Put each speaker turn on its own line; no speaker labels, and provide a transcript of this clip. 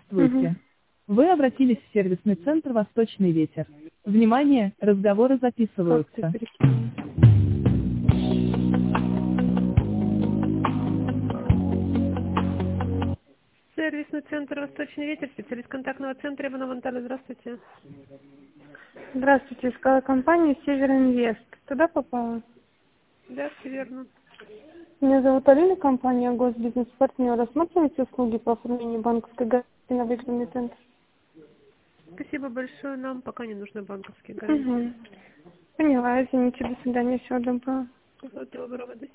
Здравствуйте. Вы обратились в сервисный центр «Восточный ветер». Внимание, разговоры записываются.
Сервисный центр «Восточный ветер», специалист контактного центра Иванова Наталья. Здравствуйте.
Здравствуйте, искала компанию «Северинвест». Туда попала?
Да, все верно.
Меня зовут Алина, компания «Госбизнес-партнер». Рассматриваете услуги по оформлению банковской гарантии на выигранный центр?
Спасибо большое. Нам пока не нужны банковские гарантии.
Поняла, извините, до свидания, всего доброго.
Всего доброго. До